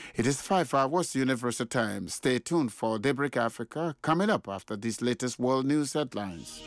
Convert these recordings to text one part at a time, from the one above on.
It is 5 hours Universal Time. Stay tuned for Daybreak Africa coming up after these latest world news headlines.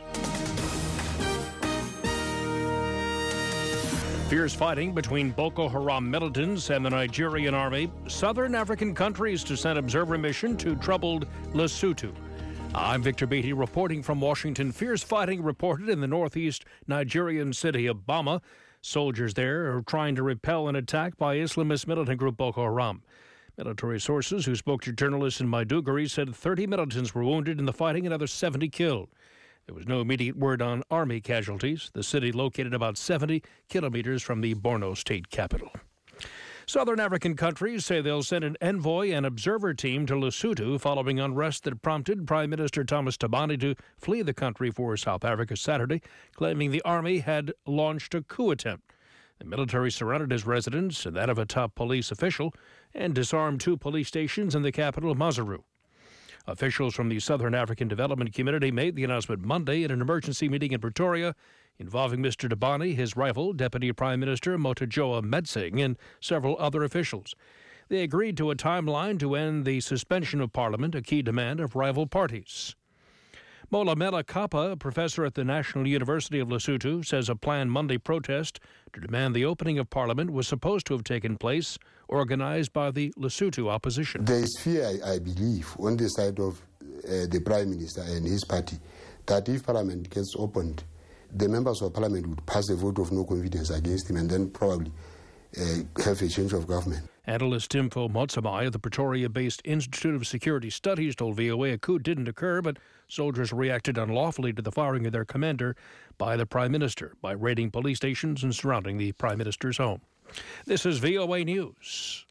Fierce fighting between Boko Haram militants and the Nigerian army. Southern African countries to send observer mission to troubled Lesotho. I'm Victor Beatty reporting from Washington. Fierce fighting reported in the northeast Nigerian city of Bama. Soldiers there are trying to repel an attack by Islamist militant group Boko Haram. Military sources who spoke to journalists in Maiduguri said 30 militants were wounded in the fighting, another 70 killed. There was no immediate word on army casualties. The city located about 70 kilometers from the Borno state capital. Southern African countries say they'll send an envoy and observer team to Lesotho following unrest that prompted Prime Minister Thomas Thabane to flee the country for South Africa Saturday, claiming the army had launched a coup attempt. The military surrounded his residence and that of a top police official and disarmed 2 police stations in the capital, Maseru. Officials from the Southern African Development Community made the announcement Monday in an emergency meeting in Pretoria involving Mr. Thabane, his rival, Deputy Prime Minister Motojoa Metsing, and several other officials. They agreed to a timeline to end the suspension of Parliament, a key demand of rival parties. Molamela Kappa, a professor at the National University of Lesotho, says a planned Monday protest to demand the opening of Parliament was supposed to have taken place, organized by the Lesotho opposition. There is fear, I believe, on the side of the Prime Minister and his party, that if Parliament gets opened, the members of Parliament would pass a vote of no confidence against him and then probably have a change of government. Analyst Timfo Motsamai of the Pretoria-based Institute of Security Studies told VOA a coup didn't occur, but soldiers reacted unlawfully to the firing of their commander by the Prime Minister by raiding police stations and surrounding the Prime Minister's home. This is VOA News.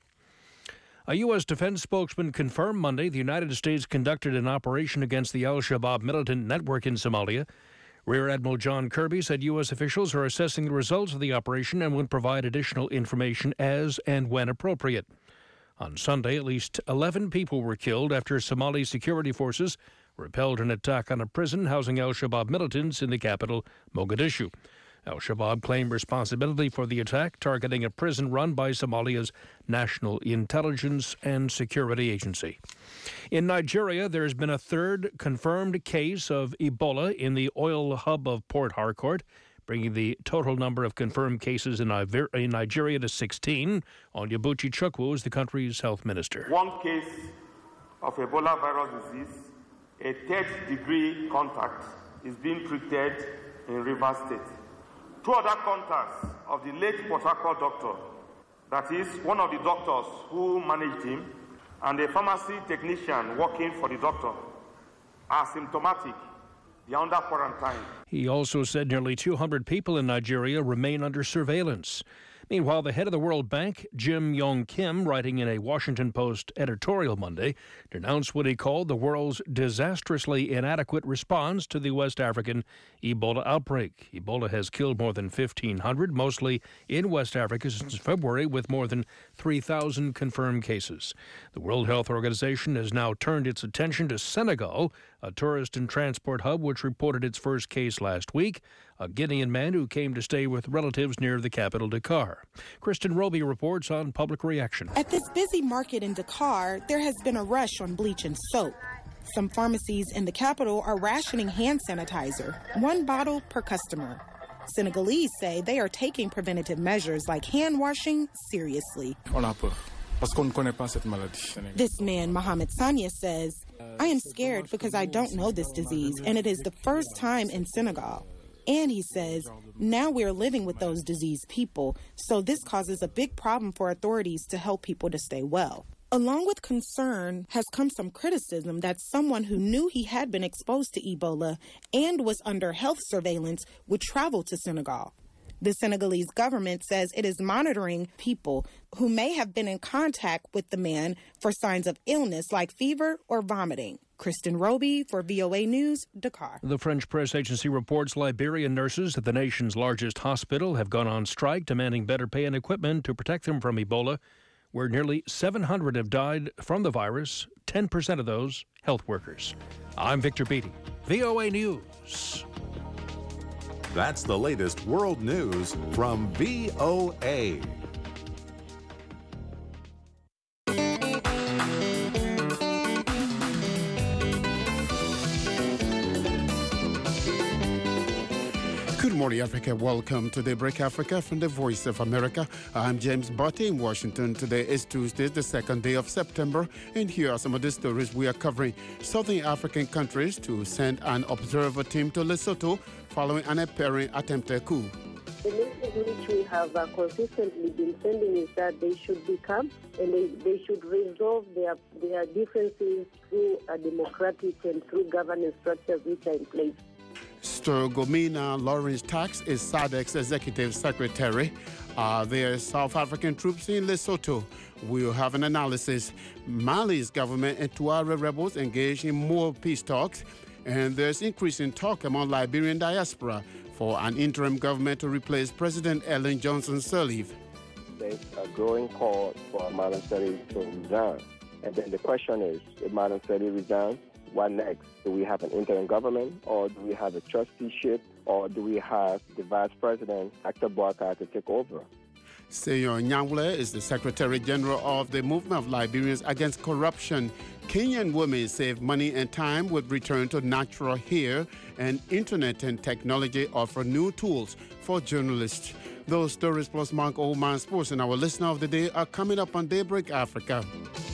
A U.S. defense spokesman confirmed Monday the United States conducted an operation against the al-Shabaab militant network in Somalia. Rear Admiral John Kirby said U.S. officials are assessing the results of the operation and would provide additional information as and when appropriate. On Sunday, at least 11 people were killed after Somali security forces repelled an attack on a prison housing al-Shabaab militants in the capital, Mogadishu. Al-Shabaab claimed responsibility for the attack, targeting a prison run by Somalia's National Intelligence and Security Agency. In Nigeria, there has been a third confirmed case of Ebola in the oil hub of Port Harcourt, bringing the total number of confirmed cases in Nigeria to 16. Onyebuchi Chukwu is the country's health minister. One case of Ebola virus disease, a third-degree contact, is being treated in Rivers State. 2 other contacts of the late Port Harcourt doctor, that is, one of the doctors who managed him, and a pharmacy technician working for the doctor, are symptomatic. They are under quarantine. He also said nearly 200 people in Nigeria remain under surveillance. Meanwhile, the head of the World Bank, Jim Yong Kim, writing in a Washington Post editorial Monday, denounced what he called the world's disastrously inadequate response to the West African Ebola outbreak. Ebola has killed more than 1,500, mostly in West Africa since February, with more than 3,000 confirmed cases. The World Health Organization has now turned its attention to Senegal, a tourist and transport hub which reported its first case last week, a Guinean man who came to stay with relatives near the capital, Dakar. Kristen Roby reports on public reaction. At this busy market in Dakar, there has been a rush on bleach and soap. Some pharmacies in the capital are rationing hand sanitizer, 1 bottle per customer. Senegalese say they are taking preventative measures like hand washing seriously. This man, Mohamed Sanya, says, I am scared because I don't know this disease, and it is the first time in Senegal. And he says, now we're living with those diseased people, so this causes a big problem for authorities to help people to stay well. Along with concern has come some criticism that someone who knew he had been exposed to Ebola and was under health surveillance would travel to Senegal. The Senegalese government says it is monitoring people who may have been in contact with the man for signs of illness like fever or vomiting. Kristen Roby for VOA News, Dakar. The French press agency reports Liberian nurses at the nation's largest hospital have gone on strike, demanding better pay and equipment to protect them from Ebola, where nearly 700 have died from the virus, 10% of those health workers. I'm Victor Beatty, VOA News. That's the latest world news from VOA. morning, Africa. Welcome to Daybreak Africa from the Voice of America. I'm James Botti in Washington. Today is Tuesday, the second day of September, and here are some of the stories we are covering. Southern African countries to send an observer team to Lesotho following an apparent attempted coup. The message which we have consistently been sending is that they should become and they should resolve their differences through a democratic and through governance structures which are in place. Stergomena Lawrence Tax is SADC's executive secretary. Are there South African troops in Lesotho? We'll have an analysis. Mali's government and Tuareg rebels engage in more peace talks. And there's increasing talk among Liberian diaspora for an interim government to replace President Ellen Johnson Sirleaf. There's a growing call for Madam Sirleaf to resign. And then the question is, if Madam Sirleaf resigns, what next? Do we have an interim government, or do we have a trusteeship, or do we have the Vice President, Dr. Boakar, to take over? Seyo Nyangwle is the Secretary General of the Movement of Liberians Against Corruption. Kenyan women save money and time with return to natural hair, and internet and technology offer new tools for journalists. Those stories plus Mark Oldman Sports and our listener of the day are coming up on Daybreak Africa.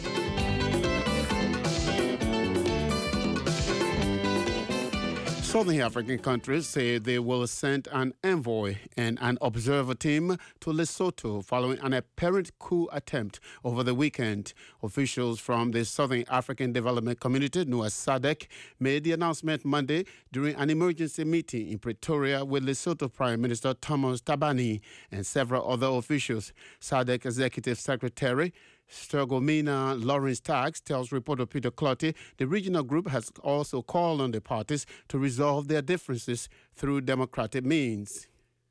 Southern African countries say they will send an envoy and an observer team to Lesotho following an apparent coup attempt over the weekend. Officials from the Southern African Development Community, known as SADC, made the announcement Monday during an emergency meeting in Pretoria with Lesotho Prime Minister Thomas Thabane and several other officials. SADC Executive Secretary Stergomena Lawrence Tax tells reporter Peter Clotty the regional group has also called on the parties to resolve their differences through democratic means.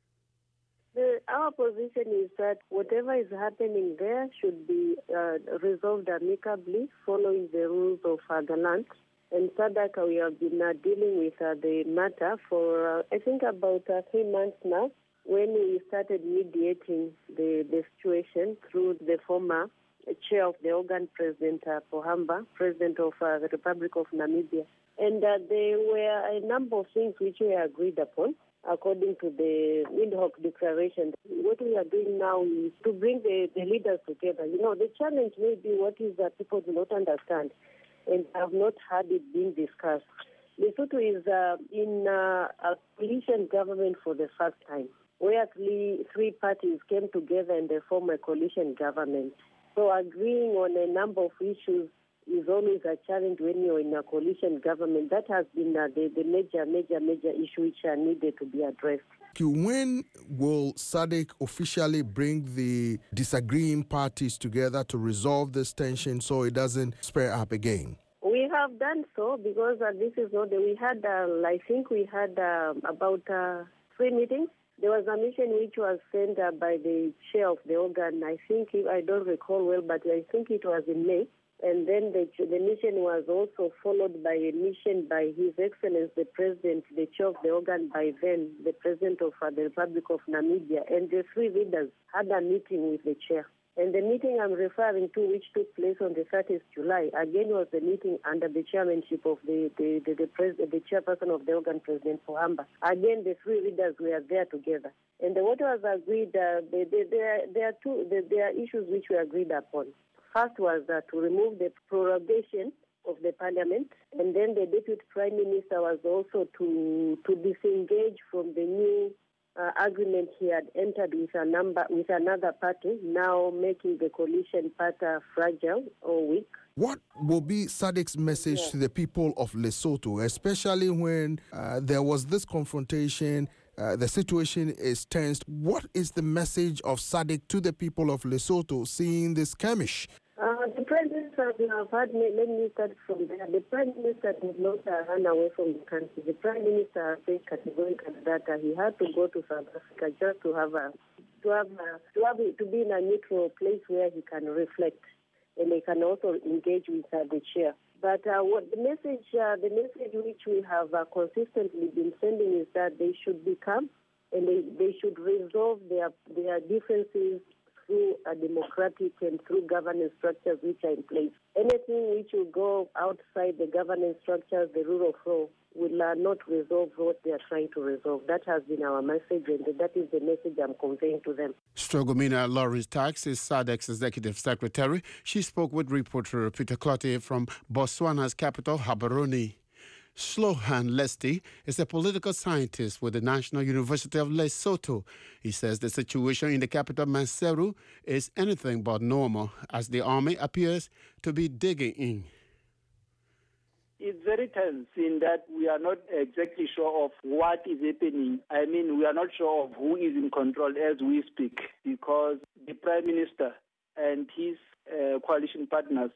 Our position is that whatever is happening there should be resolved amicably following the rules of the land. And SADC, we have been dealing with the matter for, I think, about 3 months now, when we started mediating the situation through the former chair of the organ, President Pohamba, President of the Republic of Namibia. And there were a number of things which we agreed upon according to the Windhoek Declaration. What we are doing now is to bring the leaders together. You know, the challenge may be what is that people do not understand and have not had it being discussed. Lesotho is in a coalition government for the first time, where three parties came together and they formed a coalition government. So agreeing on a number of issues is always a challenge when you're in a coalition government. That has been the major issue which are needed to be addressed. When will SADC officially bring the disagreeing parties together to resolve this tension so it doesn't spare up again? We have done so because this is not. We had, I think we had about 3 meetings. There was a mission which was sent by the chair of the organ. I think, I don't recall well, but I think it was in May. And then the mission was also followed by a mission by His Excellency the President, the chair of the organ, by then the President of the Republic of Namibia. And the 3 leaders had a meeting with the chair. And the meeting I'm referring to, which took place on the 30th July, again was the meeting under the chairmanship of the chairperson of the organ, President Pohamba. Again, the 3 leaders were there together. And what was agreed, there are issues which we agreed upon. First was to remove the prorogation of the parliament, and then the deputy prime minister was also to disengage from the new agreement he had entered with another party, now making the coalition part fragile or weak. What will be SADC's message to the people of Lesotho, especially when there was this confrontation, the situation is tensed? What is the message of SADC to the people of Lesotho seeing this skirmish? The Prime Minister, let me start from there. The Prime Minister did not run away from the country. The Prime Minister said categorically that he had to go to South Africa just to be in a neutral place where he can reflect and he can also engage with the chair. But what the message which we have consistently been sending is that they should become and they should resolve their differences through a democratic and through governance structures which are in place. Anything which will go outside the governance structures, the rule of law, will not resolve what they are trying to resolve. That has been our message, and that is the message I'm conveying to them. Strogomina Lawrence Tax is SADC's executive secretary. She spoke with reporter Peter Clottey from Botswana's capital, Gaborone. Slohan Lesti is a political scientist with the National University of Lesotho. He says the situation in the capital, Maseru, is anything but normal as the army appears to be digging in. It's very tense in that we are not exactly sure of what is happening. I mean, we are not sure of who is in control as we speak, because the Prime Minister and his coalition partners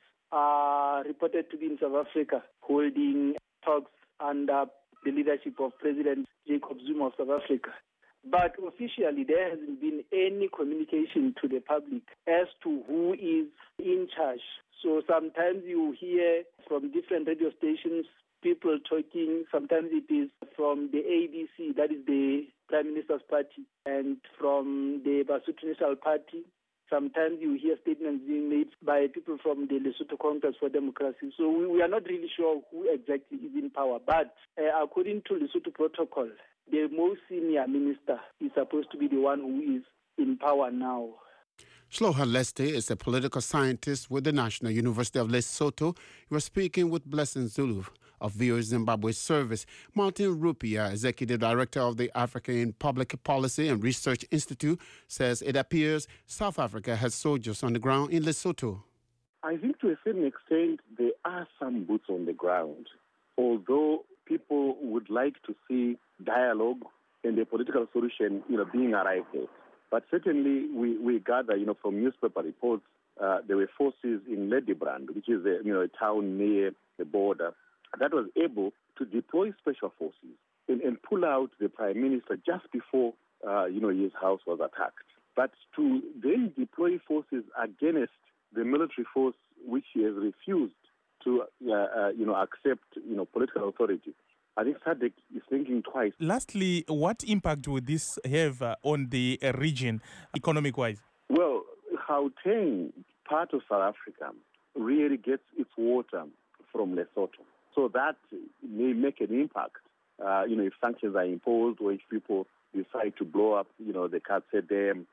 are reported to be in South Africa holding talks under the leadership of President Jacob Zuma of South Africa. But officially, there hasn't been any communication to the public as to who is in charge. So sometimes you hear from different radio stations people talking. Sometimes it is from the ABC, that is the Prime Minister's party, and from the Basotho National Party. Sometimes you hear statements being made by people from the Lesotho Congress for Democracy. So we are not really sure who exactly is in power. But according to Lesotho protocol, the most senior minister is supposed to be the one who is in power now. Slohan Lesti is a political scientist with the National University of Lesotho. He was speaking with Blessing Zulu of VOA Zimbabwe Service. Martin Rupia, Executive Director of the African Public Policy and Research Institute, says it appears South Africa has soldiers on the ground in Lesotho. I think to a certain extent there are some boots on the ground, although people would like to see dialogue and a political solution, being arrived at. But certainly we gather, from newspaper reports, there were forces in Ladybrand, which is a town near the border, that was able to deploy special forces and pull out the Prime Minister just before, his house was attacked. But to then deploy forces against the military force, which he has refused to, accept, political authority, I think SADC is thinking twice. Lastly, what impact would this have on the region, economic-wise? Well, Gauteng, part of South Africa, really gets its water from Lesotho. So that may make an impact, if sanctions are imposed or if people decide to blow up, the Katse Dam.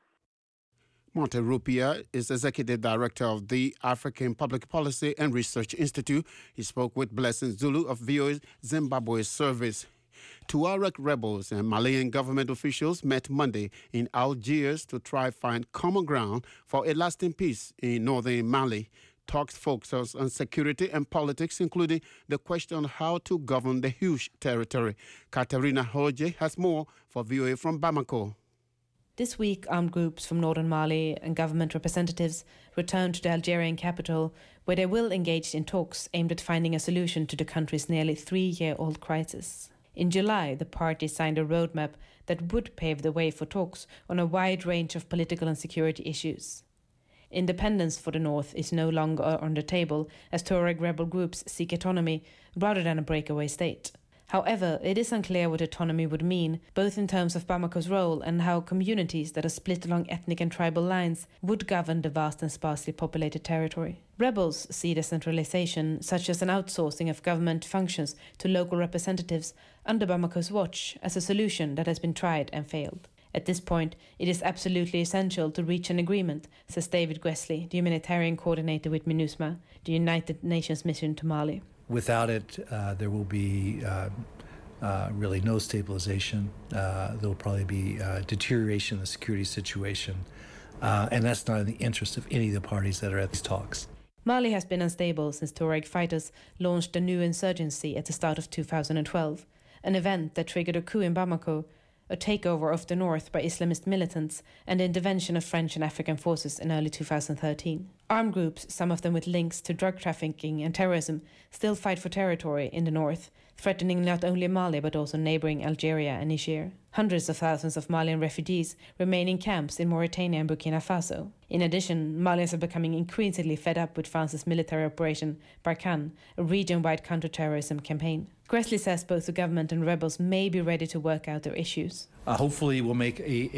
Monte Rupia is Executive Director of the African Public Policy and Research Institute. He spoke with Blessing Zulu of VOA Zimbabwe Service. Tuareg rebels and Malian government officials met Monday in Algiers to try find common ground for a lasting peace in northern Mali. Talks focus on security and politics, including the question on how to govern the huge territory. Katerina Hoje has more for VOA from Bamako. This week, armed groups from northern Mali and government representatives returned to the Algerian capital, where they will engage in talks aimed at finding a solution to the country's nearly 3-year-old crisis. In July, the parties signed a roadmap that would pave the way for talks on a wide range of political and security issues. Independence for the north is no longer on the table, as Tuareg rebel groups seek autonomy rather than a breakaway state. However, it is unclear what autonomy would mean, both in terms of Bamako's role and how communities that are split along ethnic and tribal lines would govern the vast and sparsely populated territory. Rebels see decentralization, such as an outsourcing of government functions to local representatives under Bamako's watch, as a solution that has been tried and failed. At this point, it is absolutely essential to reach an agreement, says David Gwesley, the humanitarian coordinator with MINUSMA, the United Nations mission to Mali. Without it, there will be really no stabilization. There will probably be deterioration in the security situation. And that's not in the interest of any of the parties that are at these talks. Mali has been unstable since Tuareg fighters launched a new insurgency at the start of 2012, an event that triggered a coup in Bamako, a takeover of the north by Islamist militants, and the intervention of French and African forces in early 2013. Armed groups, some of them with links to drug trafficking and terrorism, still fight for territory in the north, threatening not only Mali but also neighboring Algeria and Niger. Hundreds of thousands of Malian refugees remain in camps in Mauritania and Burkina Faso. In addition, Malians are becoming increasingly fed up with France's military operation Barkhane, a region-wide counter-terrorism campaign. Gressley says both the government and rebels may be ready to work out their issues. Hopefully it will make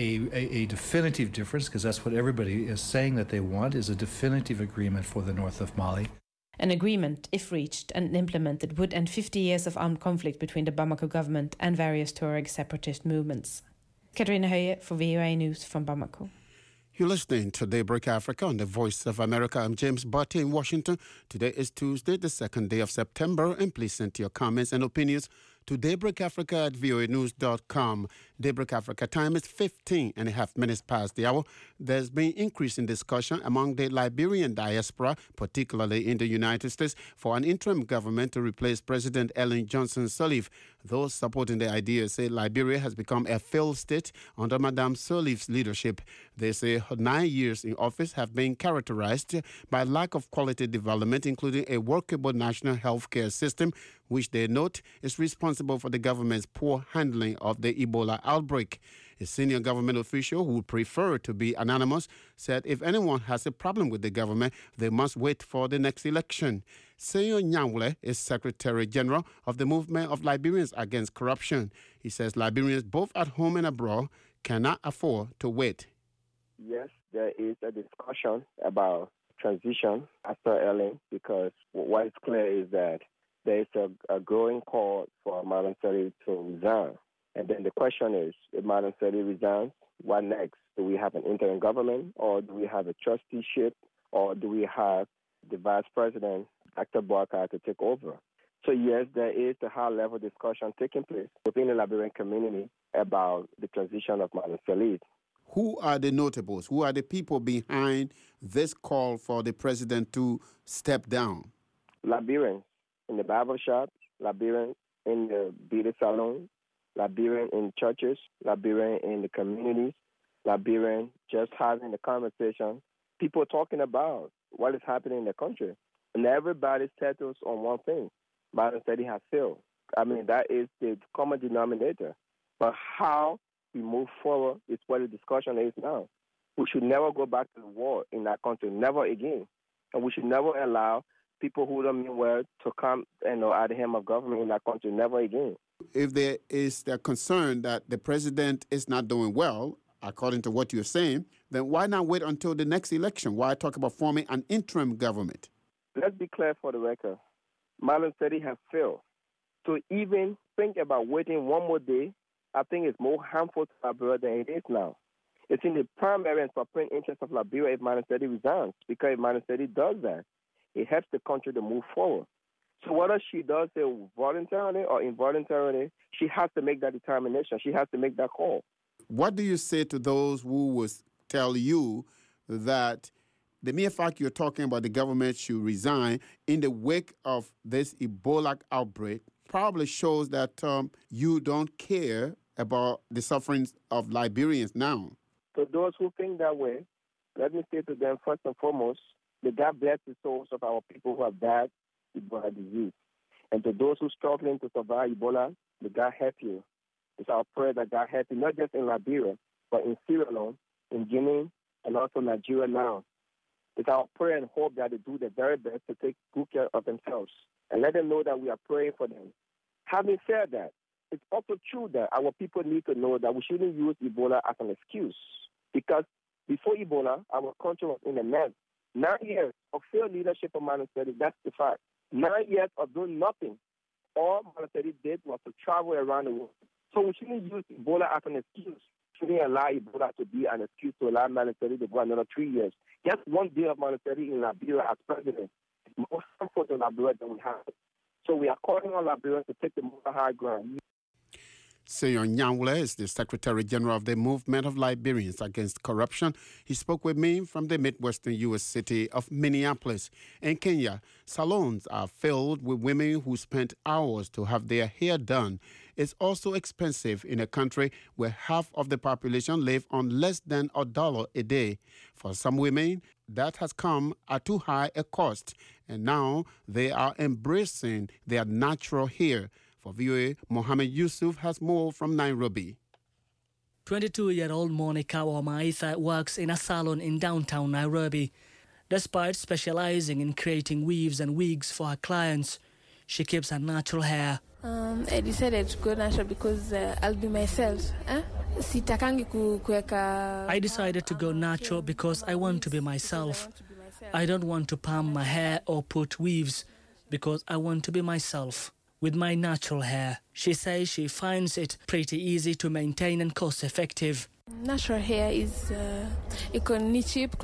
a definitive difference, because that's what everybody is saying that they want, is a definitive agreement for the north of Mali. An agreement, if reached and implemented, would end 50 years of armed conflict between the Bamako government and various Tuareg separatist movements. Katrina Höje for VOA News from Bamako. You're listening to Daybreak Africa on the Voice of America. I'm James Barty in Washington. Today is Tuesday, the 2nd day of September, and please send your comments and opinions to daybreakafrica@voanews.com. Daybreak Africa time is 15.5 minutes past the hour. There's been increasing discussion among the Liberian diaspora, particularly in the United States, for an interim government to replace President Ellen Johnson Sirleaf. Those supporting the idea say Liberia has become a failed state under Madame Sirleaf's leadership. They say her 9 years in office have been characterized by lack of quality development, including a workable national health care system, which they note is responsible for the government's poor handling of the Ebola outbreak. A senior government official who would prefer to be anonymous said if anyone has a problem with the government, they must wait for the next election. Seyo Nyanwule is Secretary General of the Movement of Liberians Against Corruption. He says Liberians both at home and abroad cannot afford to wait. Yes, there is a discussion about transition after Ellen, because what is clear is that there is a growing call for Madam Sirleaf to resign. And then the question is, if Madam Sirleaf resigns, what next? Do we have an interim government, or do we have a trusteeship, or do we have the vice president, Dr. Boubacar, to take over? So yes, there is a high-level discussion taking place within the Liberian community about the transition of Madam Sirleaf. Who are the notables? Who are the people behind this call for the president to step down? Liberians in the barber shop, Liberians in the beauty salon, Liberian in churches, Liberian in the communities, Liberian just having the conversation, people talking about what is happening in the country. And everybody settles on one thing. Madam Sirleaf has failed. I mean, that is the common denominator. But how we move forward is what the discussion is now. We should never go back to the war in that country, never again. And we should never allow people who don't mean well to come at the helm of government in that country, never again. If there is the concern that the president is not doing well, according to what you're saying, then why not wait until the next election? Why talk about forming an interim government? Let's be clear for the record. Madam Sirleaf has failed. To even think about waiting one more day, I think it's more harmful to Liberia than it is now. It's in the primary and supreme interest of Liberia if Madam Sirleaf resigns, because if Madam Sirleaf does that, it helps the country to move forward. So whether she does it voluntarily or involuntarily, she has to make that determination. She has to make that call. What do you say to those who would tell you that the mere fact you're talking about the government should resign in the wake of this Ebola outbreak probably shows that you don't care about the sufferings of Liberians now? To those who think that way, let me say to them, first and foremost, that God bless the souls of our people who have died Ebola disease. And to those who are struggling to survive Ebola, may God help you. It's our prayer that God help you, not just in Liberia, but in Sierra Leone, in Guinea, and also Nigeria now. It's our prayer and hope that they do their very best to take good care of themselves and let them know that we are praying for them. Having said that, it's also true that our people need to know that we shouldn't use Ebola as an excuse, because before Ebola, our country was in a mess. 9 years of failed leadership of Madam Sirleaf, that's the fact. 9 years of doing nothing. All Madam Sirleaf did was to travel around the world. So we shouldn't use Ebola as an excuse. We shouldn't allow Ebola to be an excuse to allow Madam Sirleaf to go another 3 years. Just 1 day of Madam Sirleaf in Liberia as president is more harmful to Liberia than we have. So we are calling on Liberians to take the more high ground. Seyo Nyanwule is the Secretary General of the Movement of Liberians Against Corruption. He spoke with me from the Midwestern U.S. city of Minneapolis. In Kenya, salons are filled with women who spent hours to have their hair done. It's also expensive in a country where half of the population live on less than $1 a day. For some women, that has come at too high a cost, and now they are embracing their natural hair. For VOA, Mohammed Yusuf has more from Nairobi. 22-year-old Monica Wamaitha works in a salon in downtown Nairobi. Despite specializing in creating weaves and wigs for her clients, she keeps her natural hair. I decided to go natural because I'll be myself. I decided to go natural because I want to be myself. I don't want to palm my hair or put weaves because I want to be myself with my natural hair. She says she finds it pretty easy to maintain and cost-effective. Natural hair is cheap.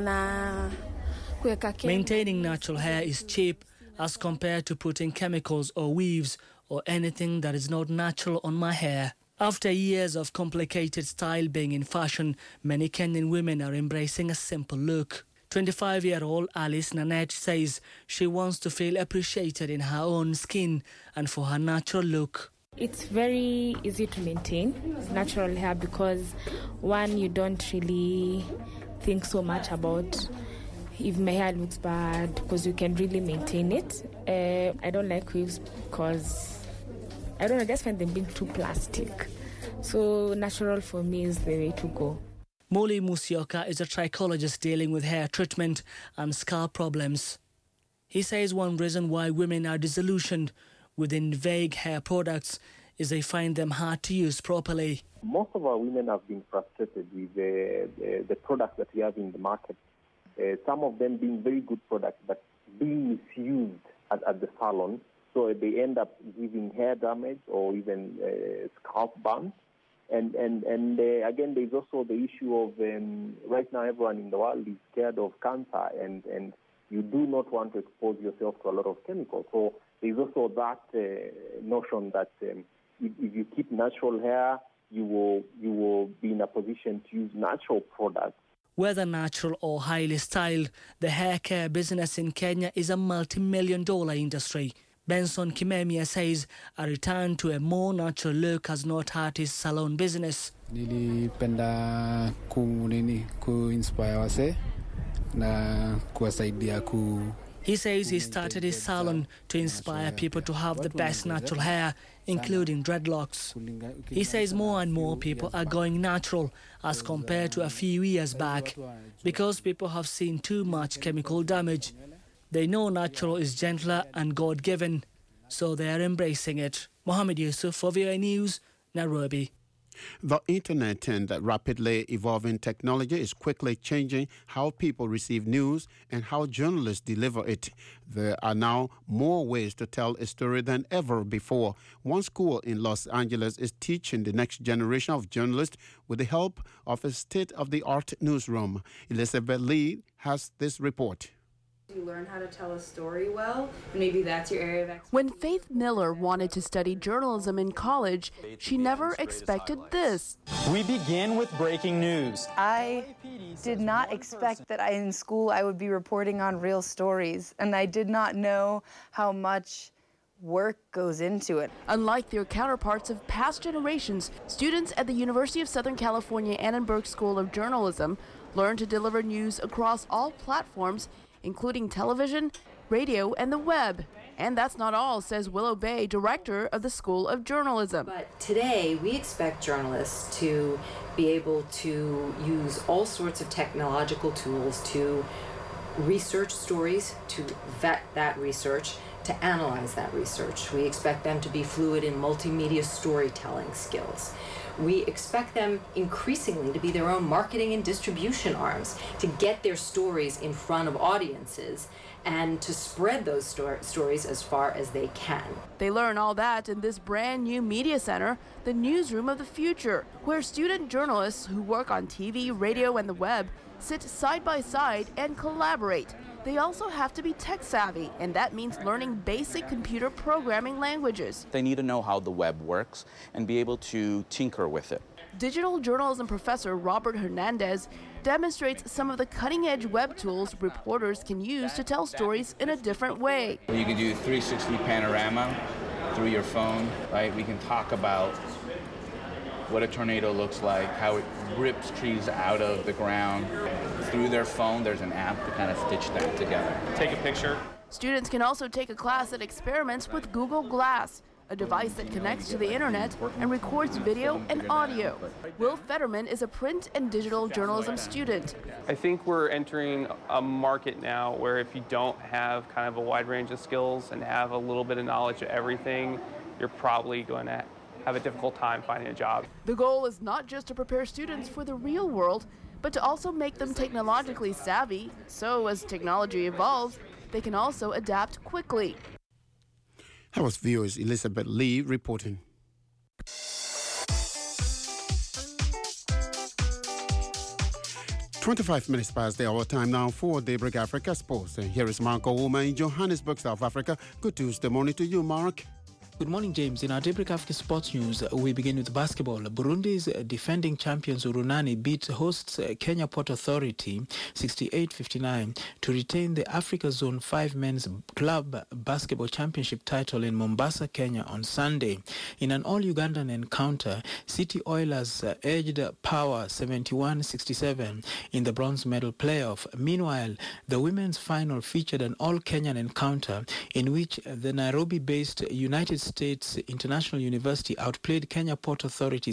Maintaining natural hair is cheap as compared to putting chemicals or weaves or anything that is not natural on my hair. After years of complicated style being in fashion, many Kenyan women are embracing a simple look. 25-year-old Alice Nanette says she wants to feel appreciated in her own skin and for her natural look. It's very easy to maintain natural hair because, one, you don't really think so much about if my hair looks bad because you can really maintain it. I don't like weaves because, I don't know, I just find them being too plastic. So natural for me is the way to go. Molly Musioka is a trichologist dealing with hair treatment and scalp problems. He says one reason why women are disillusioned within vague hair products is they find them hard to use properly. Most of our women have been frustrated with the products that we have in the market. Some of them being very good products, but being misused at the salon. So they end up giving hair damage or even scalp burns. And again, there's also the issue of right now everyone in the world is scared of cancer, and you do not want to expose yourself to a lot of chemicals. So there's also that notion that if you keep natural hair, you will be in a position to use natural products. Whether natural or highly styled, the hair care business in Kenya is a multi-million-dollar industry. Benson Kimemia says a return to a more natural look has not hurt his salon business. Nilipenda ku-inspire wase na kuwasaidia ku. He says he started his salon to inspire people to have the best natural hair, including dreadlocks. He says more and more people are going natural as compared to a few years back because people have seen too much chemical damage. They know natural is gentler and God-given, so they are embracing it. Mohammed Yusuf for VOA News, Nairobi. The internet and rapidly evolving technology is quickly changing how people receive news and how journalists deliver it. There are now more ways to tell a story than ever before. One school in Los Angeles is teaching the next generation of journalists with the help of a state-of-the-art newsroom. Elizabeth Lee has this report. You learn how to tell a story well, and maybe that's your area of expertise. When Faith Miller wanted to study journalism in college, she never expected this. We begin with breaking news. I did not expect that in school I would be reporting on real stories, and I did not know how much work goes into it. Unlike their counterparts of past generations, students at the University of Southern California Annenberg School of Journalism learn to deliver news across all platforms, including television, radio, and the web. And that's not all, says Willow Bay, director of the School of Journalism. But today, we expect journalists to be able to use all sorts of technological tools to research stories, to vet that research, to analyze that research. We expect them to be fluid in multimedia storytelling skills. We expect them increasingly to be their own marketing and distribution arms, to get their stories in front of audiences and to spread those stories as far as they can. They learn all that in this brand new media center, the Newsroom of the Future, where student journalists who work on TV, radio, and the web sit side by side and collaborate. They also have to be tech savvy, and that means learning basic computer programming languages. They need to know how the web works and be able to tinker with it. Digital journalism professor Robert Hernandez demonstrates some of the cutting-edge web tools reporters can use to tell stories in a different way. You can do 360 panorama through your phone, right? We can talk about what a tornado looks like, how it rips trees out of the ground. Through their phone, there's an app to kind of stitch that together. Take a picture. Students can also take a class that experiments with Google Glass, a device that connects to the internet and records video and audio. Will Fetterman is a print and digital journalism student. I think we're entering a market now where if you don't have kind of a wide range of skills and have a little bit of knowledge of everything, you're probably going to have a difficult time finding a job. The goal is not just to prepare students for the real world, but to also make them technologically savvy, so as technology evolves, they can also adapt quickly. That was VOA's Elizabeth Lee reporting. "25 minutes past the hour time now for Daybreak Africa Sports. And here is Mark Ouma in Johannesburg, South Africa. Good Tuesday morning to you, Mark. Good morning, James. In our Daybreak Africa Sports News, we begin with basketball. Burundi's defending champions Urunani beat hosts Kenya Port Authority 68-59 to retain the Africa Zone 5 Men's Club Basketball Championship title in Mombasa, Kenya on Sunday. In an all-Ugandan encounter, City Oilers edged Power 71-67 in the bronze medal playoff. Meanwhile, the women's final featured an all-Kenyan encounter in which the Nairobi-based United States International University outplayed Kenya Port Authority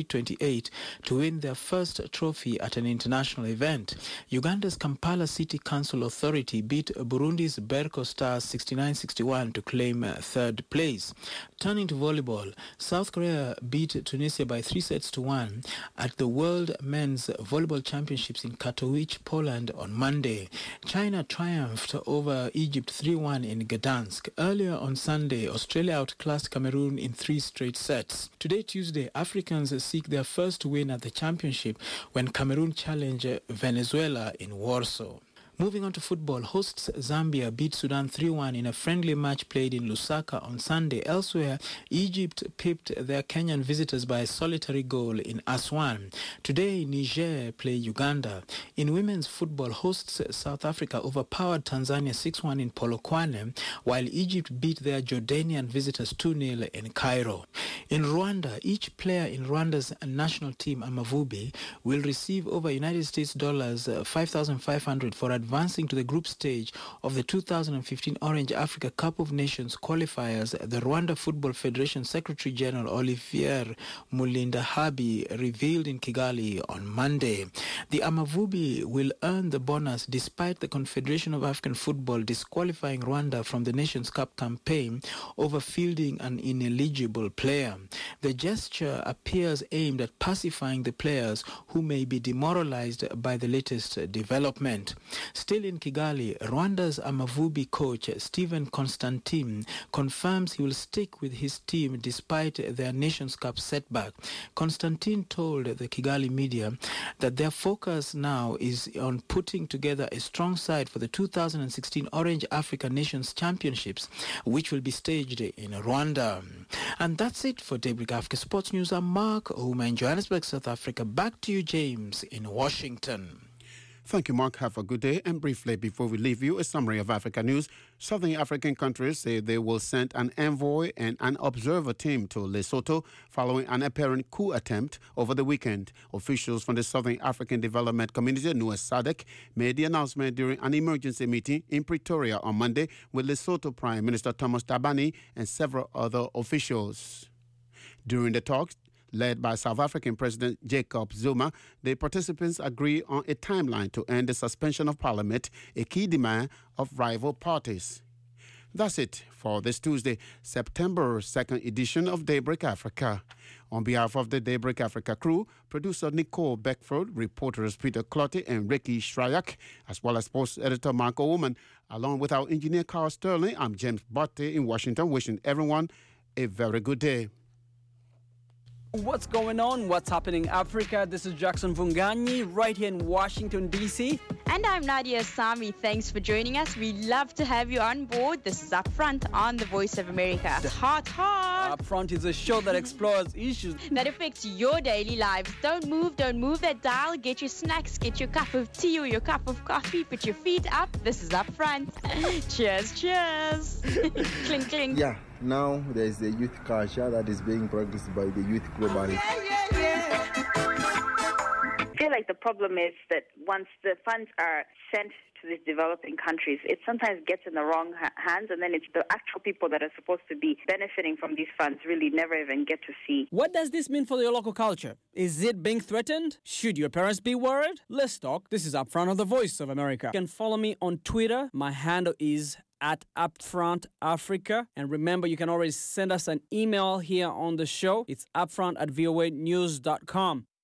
63-28 to win their first trophy at an international event. Uganda's Kampala City Council Authority beat Burundi's Berco Stars 69-61 to claim third place. Turning to volleyball, South Korea beat Tunisia by 3-1 at the World Men's Volleyball Championships in Katowice, Poland on Monday. China triumphed over Egypt 3-1 in Gdansk. Earlier on Sunday, Australia outclassed Cameroon in 3 straight sets. Today, Tuesday, Africans seek their first win at the championship when Cameroon challenge Venezuela in Warsaw. Moving on to football, hosts Zambia beat Sudan 3-1 in a friendly match played in Lusaka on Sunday. Elsewhere, Egypt pipped their Kenyan visitors by a solitary goal in Aswan. Today, Niger play Uganda. In women's football, hosts South Africa overpowered Tanzania 6-1 in Polokwane, while Egypt beat their Jordanian visitors 2-0 in Cairo. In Rwanda, each player in Rwanda's national team, Amavubi, will receive over United States dollars 5,500 for advancing to the group stage of the 2015 Orange Africa Cup of Nations qualifiers, the Rwanda Football Federation Secretary General Olivier Mulindahabi revealed in Kigali on Monday. The Amavubi will earn the bonus despite the Confederation of African Football disqualifying Rwanda from the Nations Cup campaign over fielding an ineligible player. The gesture appears aimed at pacifying the players who may be demoralized by the latest development. Still in Kigali, Rwanda's Amavubi coach Stephen Constantine confirms he will stick with his team despite their Nations Cup setback. Constantine told the Kigali media that their focus now is on putting together a strong side for the 2016 Orange Africa Nations Championships, which will be staged in Rwanda. And that's it for Daybreak Africa Sports News. I'm Mark Ouma in Johannesburg, South Africa. Back to you, James, in Washington. Thank you, Mark. Have a good day. And briefly, before we leave you, a summary of Africa news. Southern African countries say they will send an envoy and an observer team to Lesotho following an apparent coup attempt over the weekend. Officials from the Southern African Development Community, known as SADC, made the announcement during an emergency meeting in Pretoria on Monday with Lesotho Prime Minister Thomas Tabani and several other officials. During the talks, led by South African President Jacob Zuma, the participants agree on a timeline to end the suspension of Parliament, a key demand of rival parties. That's it for this Tuesday, September 2nd edition of Daybreak Africa. On behalf of the Daybreak Africa crew, producer Nicole Beckford, reporters Peter Clotty and Ricky Shryak, as well as sports editor Marco Woman, along with our engineer Carl Sterling, I'm James Botte in Washington, wishing everyone a very good day. What's going on? What's happening in Africa? This is Jackson Vunganyi right here in Washington, D.C. And I'm Nadia Sami. Thanks for joining us. We love to have you on board. This is Upfront on the Voice of America. Hot. Upfront is a show that explores issues that affects your daily lives. Don't move that dial. Get your snacks, get your cup of tea or your cup of coffee. Put your feet up. This is Upfront. Cheers. Clink, clink. Yeah. Now there's a youth culture that is being practiced by the youth globally. I feel like the problem is that once the funds are sent to these developing countries, it sometimes gets in the wrong hands, and then it's the actual people that are supposed to be benefiting from these funds really never even get to see. What does this mean for your local culture? Is it being threatened? Should your parents be worried? Let's talk. This is Upfront on the Voice of America. You can follow me on Twitter. My handle is at Upfront Africa. And remember, you can always send us an email here on the show. It's upfront@voanews.com.